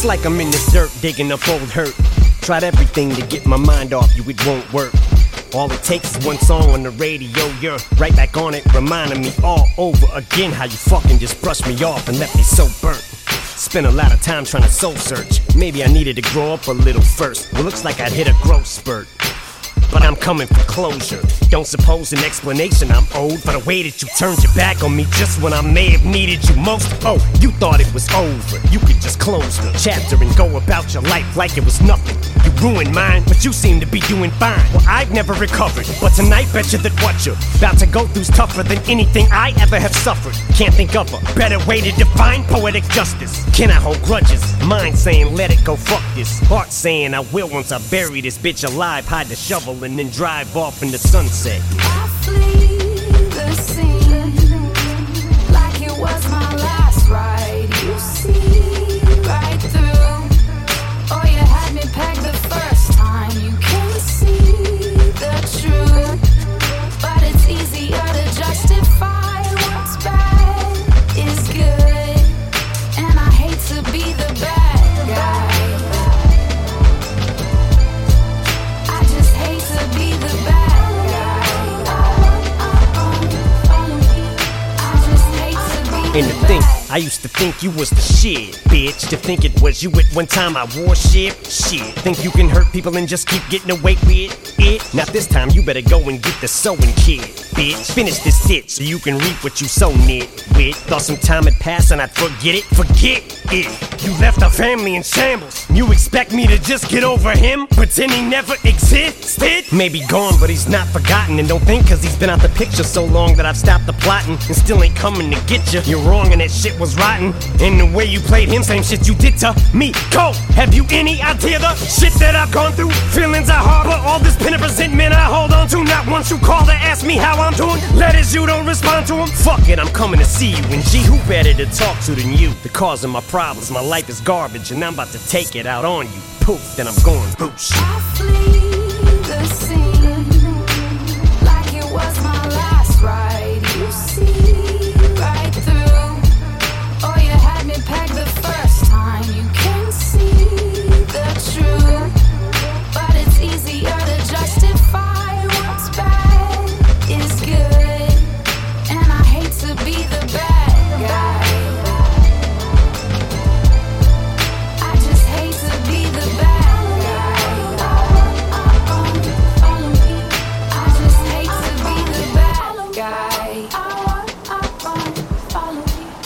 It's like I'm in this dirt digging up old hurt. Tried everything to get my mind off you, it won't work. All it takes is one song on the radio, you're right back on it, reminding me all over again how you fucking just brushed me off and left me so burnt. Spent a lot of time trying to soul search. Maybe I needed to grow up a little first. Well, looks like I'd hit a growth spurt, but I'm coming for closure. Don't suppose an explanation I'm owed for the way that you turned your back on me just when I may have needed you most. Oh, you thought it was over, you could just close the chapter and go about your life like it was nothing. You ruined mine, but you seem to be doing fine. Well, I've never recovered, but tonight bet you that what you're about to go through's tougher than anything I ever have suffered. Can't think of a better way to define poetic justice. Can I hold grudges? Mind saying let it go, fuck this. Heart saying I will once I bury this bitch alive, hide the shovel and then drive off in the sunset. I flee the scene like it was my last ride. You see right through. Oh, you had me pegged the first time. You can see the truth, but it's easier to justify what's bad is good, and I hate to be the bad guy. I just hate to be the bad. And to think, I used to think you was the shit, bitch. To think it was you at one time I wore shit. Think you can hurt people and just keep getting away with it? Not this time, you better go and get the sewing kit, bitch. Finish this ditch so you can reap what you sow nitwit. Thought some time had passed and I'd forget it. Forget it. You left our family in shambles. You expect me to just get over him? Pretend he never existed? Maybe gone, but he's not forgotten. And don't think cause he's been out the picture so long that I've stopped the plotting and still ain't coming to get you. You're wrong and that shit was rotten. And the way you played him, same shit you did to me. Cole, have you any idea the shit that I've gone through? Feelings I harbor, all this pin of resentment I hold on to. Not once you call to ask me how I'm doing. Letters you don't respond to them. Fuck it, I'm coming to see you. And gee, who better to talk to than you? The cause of my problems, my life is garbage, and I'm about to take it out on you. Poof, then I'm going boosh. I flee the scene like it was my last ride. You see right through. Oh, you had me pegged the first time. You can see the truth, but it's easier to justify what's bad is good, and I hate to be the bad guy. I just hate to be the bad guy. Follow me. I just hate to be the bad guy. Follow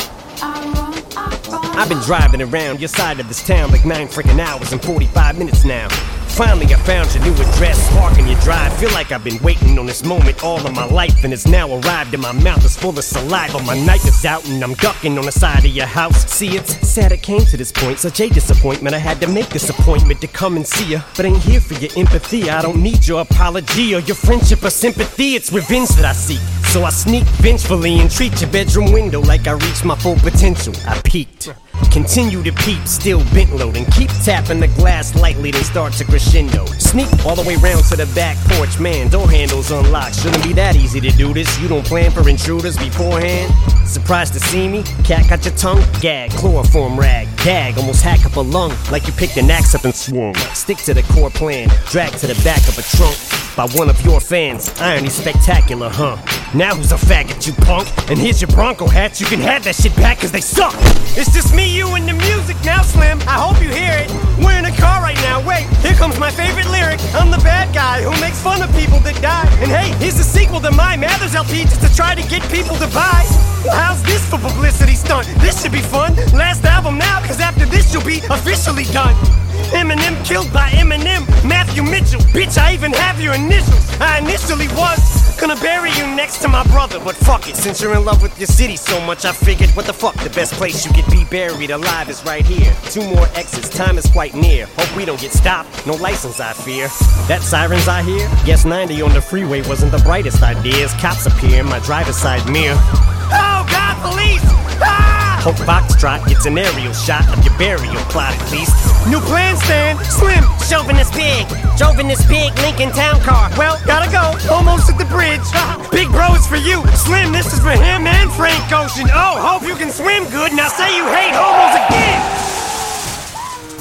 me. I've been driving around your side of this town like 9 freaking hours and 45 minutes now. Finally I found your new address, parking your drive. Feel like I've been waiting on this moment all of my life, and it's now arrived and my mouth is full of saliva. My knife is out and I'm ducking on the side of your house. See, it's sad it came to this point, such a disappointment. I had to make this appointment to come and see you, but ain't here for your empathy. I don't need your apology or your friendship or sympathy. It's revenge that I seek, so I sneak vengefully and treat your bedroom window like I reached my full potential. I peeked, continue to peep, still bent low, and keep tapping the glass lightly, then start to crescendo. Sneak all the way round to the back porch, man, door handles unlocked. Shouldn't be that easy to do this. You don't plan for intruders beforehand. Surprised to see me? Cat got your tongue? Gag, chloroform rag, gag, almost hack up a lung like you picked an axe up and swung. Stick to the core plan, drag to the back of a trunk by one of your fans. Irony spectacular, huh? Now who's a faggot, you punk? And here's your Bronco hats, you can have that shit back cause they suck. It's just me, you, and the music now, Slim. I hope you hear it. We're in a car right now, wait, here comes my favorite lyric. I'm the bad guy who makes fun of people that die. And hey, here's the sequel to my Mathers LP just to try to get people to buy. Well, how's this for publicity stunt? This should be fun. Last album now, cause after this you'll be officially done. Eminem killed by Eminem, Matthew Mitchell. Bitch, I even have your initials. I initially was gonna bury you next to my brother, but fuck it, since you're in love with your city so much, I figured, what the fuck, the best place you could be buried alive is right here. 2 more exits, time is quite near. Hope we don't get stopped, no license I fear. That sirens I hear? Guess 90 on the freeway wasn't the brightest ideas. Cops appear in my driver's side mirror. Oh God, police! Ah! Hope Foxtrot gets an aerial shot of your burial plot at least. New plan, Stan, Slim, chauvinist pig. Drove in this big Lincoln Town car. Well, gotta go, almost at the bridge. Big bro, it's for you. Slim, this is for him and Frank Ocean. Oh, hope you can swim good. Now say you hate homos again.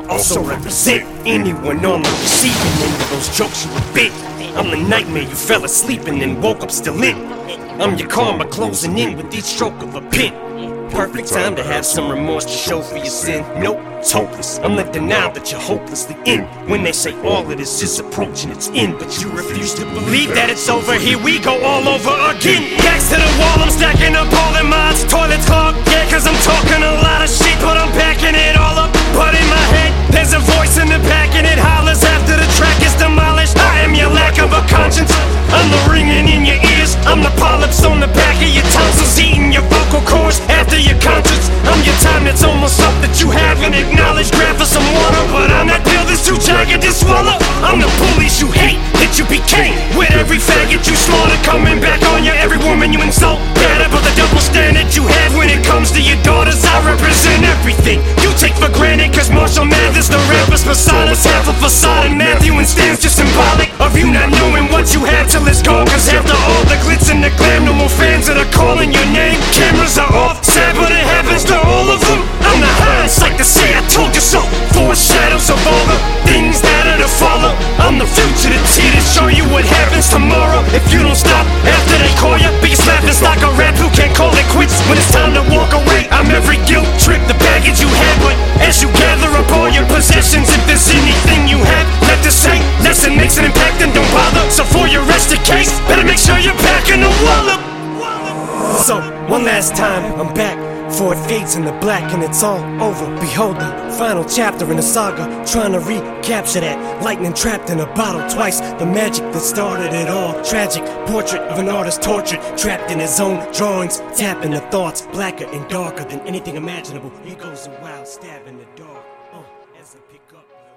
also represent anyone on the receiving end of those jokes you a bit. I'm the nightmare you fell asleep and then woke up still in. I'm your karma closing in with each stroke of a pen. Perfect time to have some remorse to show for your sin. Nope, it's hopeless. I'm the denial that you're hopelessly in. When they say all of this is approaching its end, but you refuse to believe that it's over. Here we go all over again. Backs to the wall, I'm stacking up all the mods. Toilets clogged, yeah, cause I'm talking a lot of shit, but I'm backing it all up. But in my head, there's a voice in the back and it hollers after the track is demolished. I am your lack of a conscience. I'm the ringing in your ears. I'm the polyps on the back of your tonsils, eating your vocal cords after your conscience. I'm your time that's almost up that you haven't acknowledged. Grab for some water, but I'm that pill that's too jagged to swallow. I'm the bullies you hate, that you became. With every faggot you slaughter coming back on you. Every woman you insult, bad about the double standard you have when it comes to your daughters. I represent everything you take for granted, cause Marshall Mathers, the rapper's persona's half a facade, and Matthew and Stan's just symbolic of you not knowing what you have till it's gone. Cause after all the glitz and the glam, no more fans that are calling your name. Cameras are off, sad but it happens to all of them. I'm the hindsight to say I told you so. Foreshadows of all the things that are to follow. I'm the future that's here to show you what happens tomorrow. If you don't stop after they call you, biggest laughing stock a rap who can't call it quits when it's time to walk away. I'm every guilt trip, the baggage you had, but as you gather up all your possessions, if there's anything you have left to say, lesson makes an impact and don't bother. So for your rest of case, better make sure you're packing the wallop. So, one last time, I'm back. For it fades in the black and it's all over. Behold the final chapter in the saga, trying to recapture that lightning trapped in a bottle twice. The magic that started it all. Tragic portrait of an artist tortured, trapped in his own drawings, tapping the thoughts blacker and darker than anything imaginable. He goes a wild stab in the dark as I pick up.